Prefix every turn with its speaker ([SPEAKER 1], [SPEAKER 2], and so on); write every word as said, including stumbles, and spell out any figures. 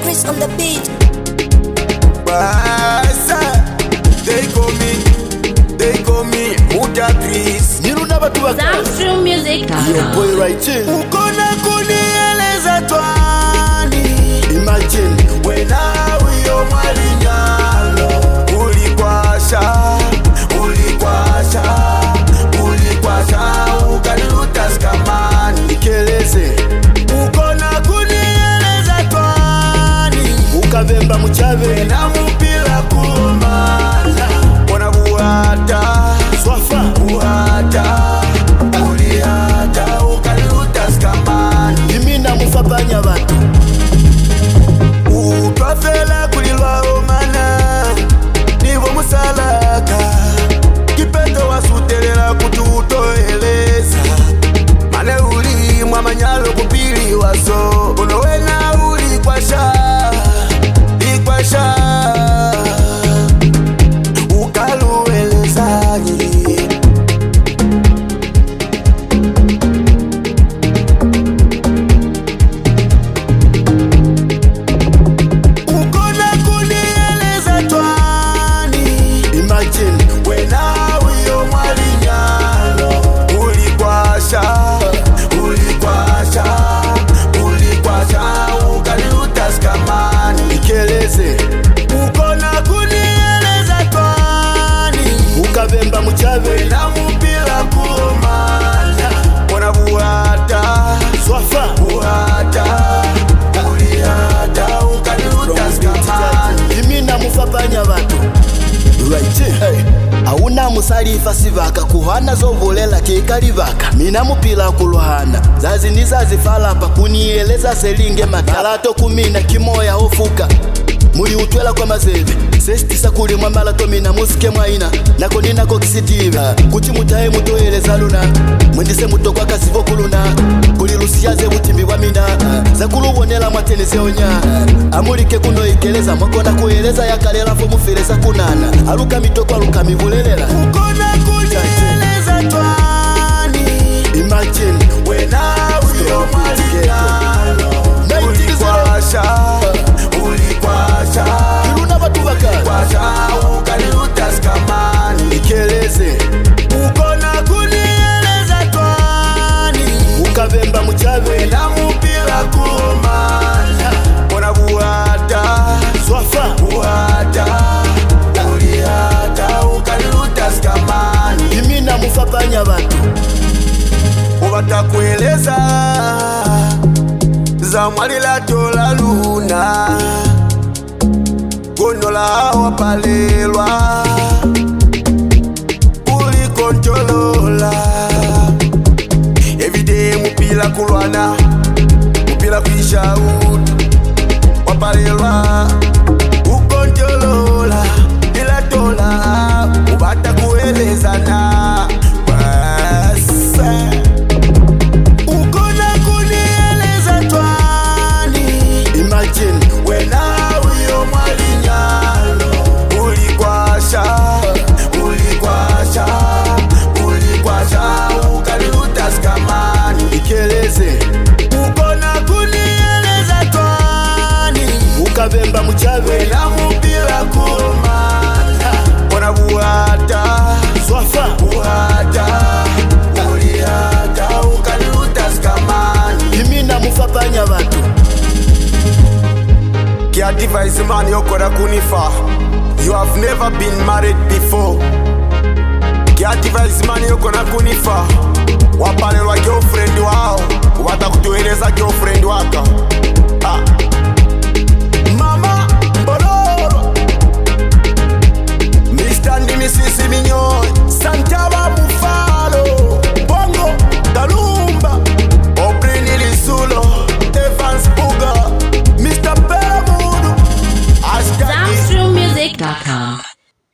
[SPEAKER 1] Chris on the beat.
[SPEAKER 2] Basa, they call me, they call me Muda Chris.
[SPEAKER 3] Niru na batu waka
[SPEAKER 4] Soundstream Music.
[SPEAKER 3] Yo boy right in.
[SPEAKER 2] Ukona kunieleza twani.
[SPEAKER 3] Imagine
[SPEAKER 2] Wena uyo mwalinyalo. Ulikwasha, ulikwasha, ulikwasha. Ukaniluta skamani.
[SPEAKER 3] Ikeleze
[SPEAKER 2] Ukona kunieleza twani.
[SPEAKER 3] Ukavemba muchave
[SPEAKER 2] Wena mupila kumana. Wana buhata
[SPEAKER 3] Swafa
[SPEAKER 2] buhata. Uliata ukaniluta skamani.
[SPEAKER 3] Imina mufabanya batu
[SPEAKER 2] Ukafela kulilwa omana. Nivo musalaka. Kipeto wasutelela kututoeleza. Mane uli mwamanyalo kupili waso. Uno wena uli kwasha. Ikwasha. Ukaluelezaji. Ukona kunieleza twani.
[SPEAKER 3] Imagine
[SPEAKER 2] Wena uyo mwalinyalo. Ulikwasha, ulikwasha, ulikwasha. Ukaniluta skamani.
[SPEAKER 3] Ikeleze
[SPEAKER 2] Ukona kunieleza twani.
[SPEAKER 3] Ukavemba muchave
[SPEAKER 2] Wena mupila kumana. Wana buhata
[SPEAKER 3] Swafa
[SPEAKER 2] buhata. Uliata ukaniluta skamani.
[SPEAKER 3] Imina mufabanya batu Right hey. Auna musalifa sivaka kuhana zovolela kekalivaka mina mupila kulwana zazi nizazifala pa kunieleza selinge matalato kumina kimoya ofuka muli utwela kwa mazeve sestisa kuli mwamala tomina musike mwaina nako ninako kisitive kuti mutaye mutoeleza luna mwendise muto kwa kasivo kuluna kuli lusiyaze butimbi bwa mina zakulubonela mwateneze onya amulike kuno ikeleza mwakona kueleza yakalela fo mufereza kunana aluka mitoko aluka mibulelela
[SPEAKER 2] Ukona kunieleza twani.
[SPEAKER 3] Imagine
[SPEAKER 2] Wena uyo mwalinyalo. Ulikwasha, ulikwasha,
[SPEAKER 3] Iluna batu baka
[SPEAKER 2] kwasha. Ukaniluta skamani.
[SPEAKER 3] Ikeleze
[SPEAKER 2] Ukona kunieleza twani.
[SPEAKER 3] Ukavemba muchave
[SPEAKER 2] Wena mupila kumana. Wana buhata
[SPEAKER 3] Swafa
[SPEAKER 2] buhata. Uliata ukaniluta skamani.
[SPEAKER 3] Imina mufabanya batu
[SPEAKER 2] Ubatakueleza za mwalila tola luna. Gonola wapalelwa. Ulikontrolola. Everyday mupila kulwana. Mupila kuisha utu. Wapalelwa. Ukontrolola. Ila tola. Ubatakueleza na. Basa. Ukona kunieleza twani.
[SPEAKER 3] Imagine
[SPEAKER 2] Wena uyo mwalinyalo. Ulikwasha, ulikwasha, ulikwasha. Ukaniluta skamani.
[SPEAKER 3] Ikeleze
[SPEAKER 2] Ukona kunieleza twani.
[SPEAKER 3] Ukavemba muchave
[SPEAKER 2] Wena mupila kumana. Wana buhata
[SPEAKER 3] Swafa
[SPEAKER 2] buhata. Uliata ukaniluta skamani.
[SPEAKER 3] Imina mufabanya batu
[SPEAKER 2] Kia device man yokora kunifa. You have never been married before.